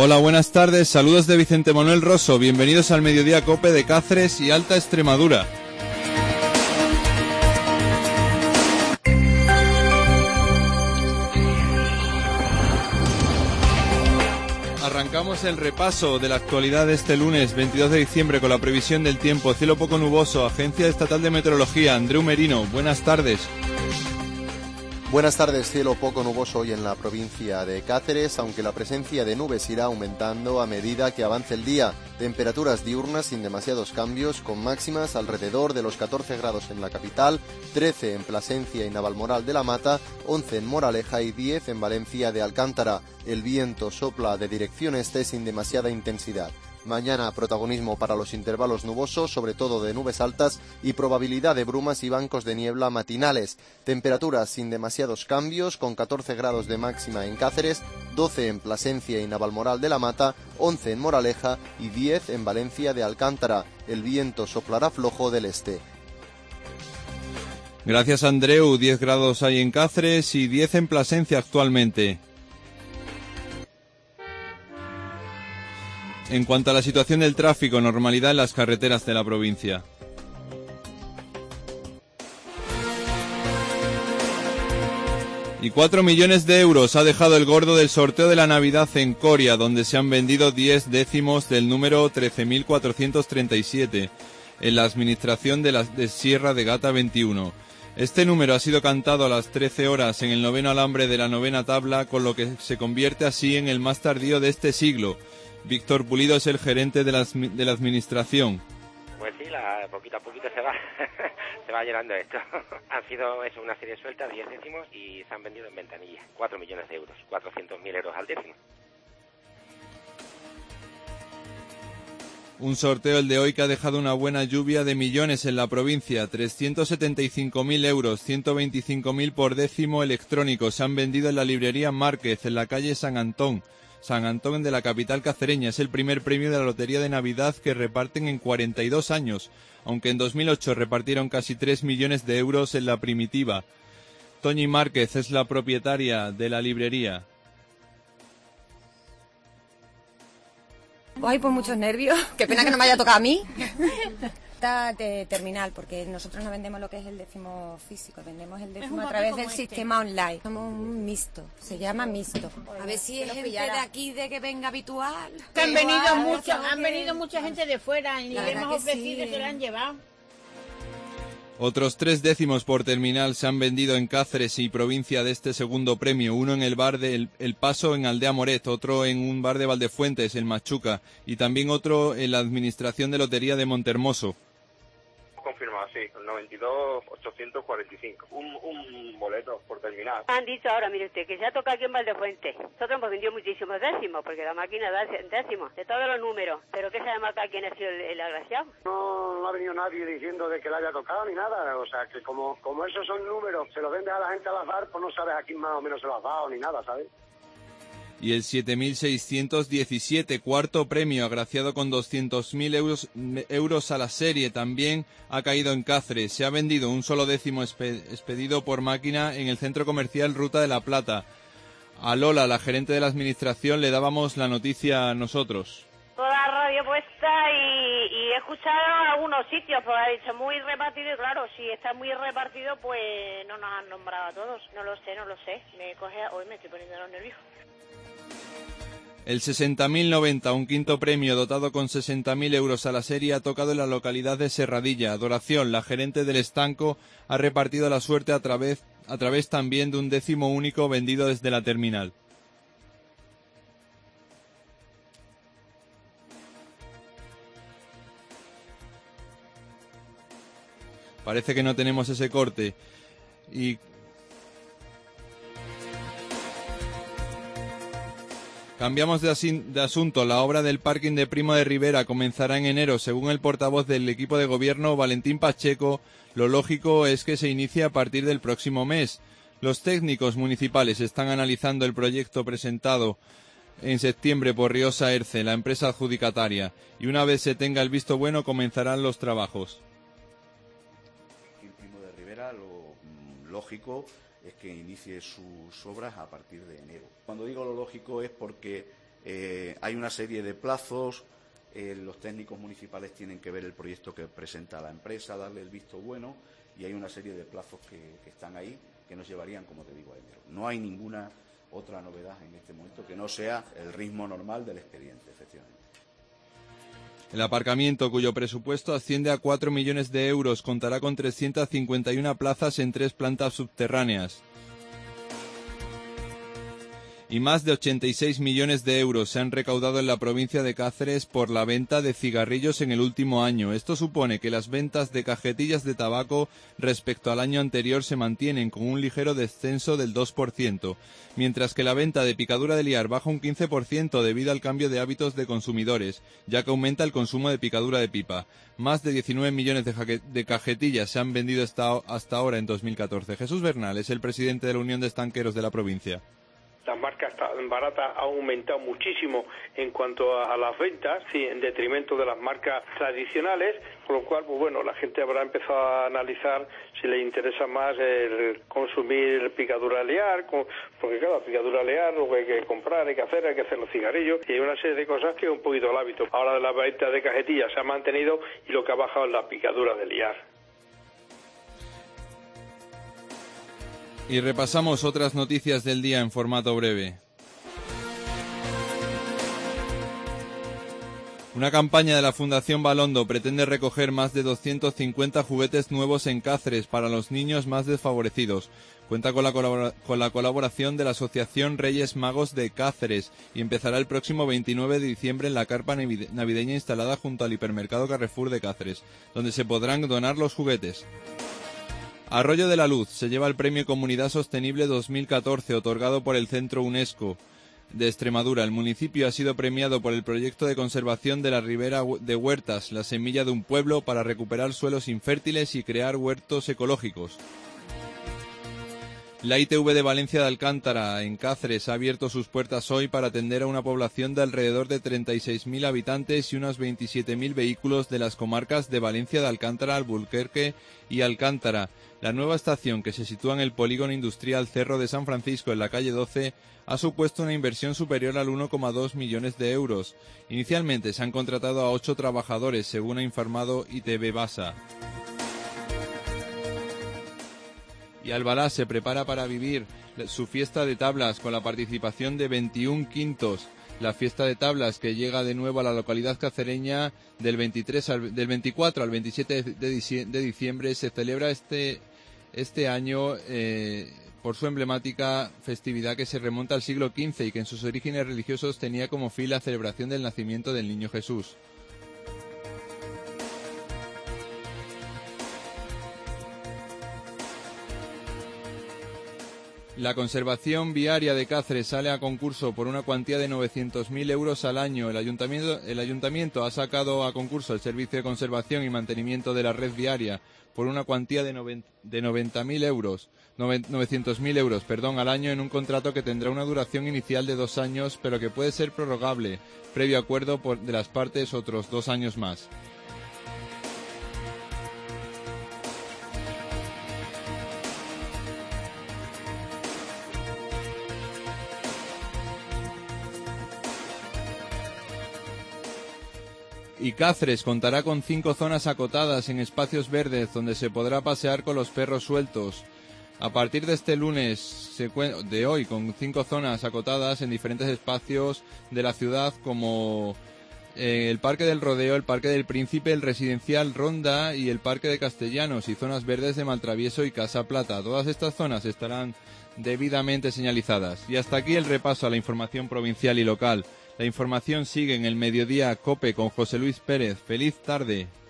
Hola, buenas tardes, saludos de Vicente Manuel Rosso, bienvenidos al Mediodía Cope de Cáceres y Alta Extremadura. Arrancamos el repaso de la actualidad de este lunes 22 de diciembre con la previsión del tiempo, cielo poco nuboso, Agencia Estatal de Meteorología, Andreu Merino, buenas tardes. Buenas tardes, cielo poco nuboso hoy en la provincia de Cáceres, aunque la presencia de nubes irá aumentando a medida que avance el día. Temperaturas diurnas sin demasiados cambios, con máximas alrededor de los 14 grados en la capital, 13 en Plasencia y Navalmoral de la Mata, 11 en Moraleja y 10 en Valencia de Alcántara. El viento sopla de dirección este sin demasiada intensidad. Mañana protagonismo para los intervalos nubosos, sobre todo de nubes altas y probabilidad de brumas y bancos de niebla matinales. Temperaturas sin demasiados cambios, con 14 grados de máxima en Cáceres, 12 en Plasencia y Navalmoral de la Mata, 11 en Moraleja y 10 en Valencia de Alcántara. El viento soplará flojo del este. Gracias, Andreu. 10 grados hay en Cáceres y 10 en Plasencia actualmente. En cuanto a la situación del tráfico, normalidad en las carreteras de la provincia. Y 4 millones de euros ha dejado el gordo del sorteo de la Navidad en Coria, donde se han vendido 10 décimos del número 13.437 en la administración de Sierra de Gata 21. Este número ha sido cantado a las 13 horas en el noveno alambre de la novena tabla, con lo que se convierte así en el más tardío de este siglo. Víctor Pulido es el gerente de la administración. Pues sí, poquito a poquito se va llenando esto. Han sido una serie suelta, 10 décimos, y se han vendido en ventanilla. 4 millones de euros, 400.000 euros al décimo. Un sorteo el de hoy que ha dejado una buena lluvia de millones en la provincia. 375.000 euros, 125.000 por décimo electrónico. Se han vendido en la librería Márquez, en la calle San Antón de la capital cacereña. Es el primer premio de la Lotería de Navidad que reparten en 42 años, aunque en 2008 repartieron casi 3 millones de euros en la primitiva. Toñi Márquez es la propietaria de la librería. Ay, pues muchos nervios. Qué pena que no me haya tocado a mí. Está de terminal, porque nosotros no vendemos lo que es el décimo físico, vendemos el décimo a través del sistema online. Somos un mixto, se llama mixto. A ver si es gente de aquí de que venga habitual. Que han venido mucha gente de fuera y le hemos ofrecido y se la han llevado. Otros 3 décimos por terminal se han vendido en Cáceres y provincia de este segundo premio. Uno en el bar de El Paso en Aldea Moret, otro en un bar de Valdefuentes, en Machuca, y también otro en la administración de lotería de Montermoso. Confirmado, sí, el 92.845. Un boleto por terminar. Han dicho ahora, mire usted, que se ha tocado aquí en Valdefuente. Nosotros hemos vendido muchísimos décimos, porque la máquina da décimos, de todos los números. ¿Pero qué sabe marcar quién ha sido el agraciado? No ha venido nadie diciendo de que le haya tocado ni nada. O sea, que como esos son números, se los vende a la gente al azar, pues no sabes a quién más o menos se los has dado ni nada, ¿sabes? Y el 7.617, cuarto premio, agraciado con 200.000 euros a la serie, también ha caído en Cáceres. Se ha vendido un solo décimo expedido por máquina en el centro comercial Ruta de la Plata. A Lola, la gerente de la administración, le dábamos la noticia a nosotros. Toda la radio puesta y he escuchado algunos sitios, pues ha dicho muy repartido y claro, si está muy repartido, pues no nos han nombrado a todos. No lo sé. Hoy me estoy poniendo los nervios. El 60.090, un quinto premio dotado con 60.000 euros a la serie, ha tocado en la localidad de Serradilla. Adoración, la gerente del estanco, ha repartido la suerte a través también de un décimo único vendido desde la terminal. Parece que no tenemos ese corte. Y cambiamos de asunto. La obra del parking de Primo de Rivera comenzará en enero. Según el portavoz del equipo de gobierno, Valentín Pacheco, lo lógico es que se inicie a partir del próximo mes. Los técnicos municipales están analizando el proyecto presentado en septiembre por Riosa Erce, la empresa adjudicataria, y una vez se tenga el visto bueno comenzarán los trabajos. En Primo de Rivera lo lógico es que inicie sus obras a partir de enero. Cuando digo lo lógico es porque Hay una serie de plazos. Los técnicos municipales tienen que ver el proyecto que presenta la empresa, darle el visto bueno, y hay una serie de plazos que están ahí, que nos llevarían, como te digo, a enero. No hay ninguna otra novedad en este momento que no sea el ritmo normal del expediente, efectivamente. El aparcamiento, cuyo presupuesto asciende a 4 millones de euros, contará con 351 plazas en 3 plantas subterráneas. Y más de 86 millones de euros se han recaudado en la provincia de Cáceres por la venta de cigarrillos en el último año. Esto supone que las ventas de cajetillas de tabaco respecto al año anterior se mantienen con un ligero descenso del 2%, mientras que la venta de picadura de liar baja un 15% debido al cambio de hábitos de consumidores, ya que aumenta el consumo de picadura de pipa. Más de 19 millones de cajetillas se han vendido hasta ahora en 2014. Jesús Bernal es el presidente de la Unión de Estanqueros de la provincia. Las marcas baratas han aumentado muchísimo en cuanto a las ventas, sí, en detrimento de las marcas tradicionales, con lo cual, pues bueno, la gente habrá empezado a analizar si le interesa más el consumir picadura liar, porque claro, picadura liar, lo que hay que comprar, hay que hacer los cigarrillos, y hay una serie de cosas que es un poquito el hábito. Ahora la venta de cajetillas se ha mantenido y lo que ha bajado es la picadura de liar. Y repasamos otras noticias del día en formato breve. Una campaña de la Fundación Balondo pretende recoger más de 250 juguetes nuevos en Cáceres para los niños más desfavorecidos. Cuenta con la colaboración de la Asociación Reyes Magos de Cáceres y empezará el próximo 29 de diciembre en la carpa navideña instalada junto al hipermercado Carrefour de Cáceres, donde se podrán donar los juguetes. Arroyo de la Luz se lleva el Premio Comunidad Sostenible 2014, otorgado por el Centro UNESCO de Extremadura. El municipio ha sido premiado por el proyecto de conservación de la ribera de Huertas, la semilla de un pueblo, para recuperar suelos infértiles y crear huertos ecológicos. La ITV de Valencia de Alcántara, en Cáceres, ha abierto sus puertas hoy para atender a una población de alrededor de 36.000 habitantes y unos 27.000 vehículos de las comarcas de Valencia de Alcántara, Alburquerque y Alcántara. La nueva estación, que se sitúa en el polígono industrial Cerro de San Francisco, en la calle 12, ha supuesto una inversión superior al 1,2 millones de euros. Inicialmente se han contratado a 8 trabajadores, según ha informado ITV Basa. Y Albalá se prepara para vivir su fiesta de tablas con la participación de 21 quintos. La fiesta de tablas, que llega de nuevo a la localidad cacereña del 24 al 27 de diciembre, se celebra este año por su emblemática festividad que se remonta al siglo XV y que en sus orígenes religiosos tenía como fin la celebración del nacimiento del Niño Jesús. La conservación viaria de Cáceres sale a concurso por una cuantía de 900.000 euros al año. El ayuntamiento ha sacado a concurso el servicio de conservación y mantenimiento de la red viaria por una cuantía de 900.000 euros al año, en un contrato que tendrá una duración inicial de 2 años, pero que puede ser prorrogable, previo acuerdo de las partes, otros 2 años más. Y Cáceres contará con 5 zonas acotadas en espacios verdes donde se podrá pasear con los perros sueltos. A partir de este lunes de hoy, con 5 zonas acotadas en diferentes espacios de la ciudad, como el Parque del Rodeo, el Parque del Príncipe, el Residencial Ronda y el Parque de Castellanos, y zonas verdes de Maltravieso y Casa Plata. Todas estas zonas estarán debidamente señalizadas. Y hasta aquí el repaso a la información provincial y local. La información sigue en el Mediodía COPE con José Luis Pérez. ¡Feliz tarde!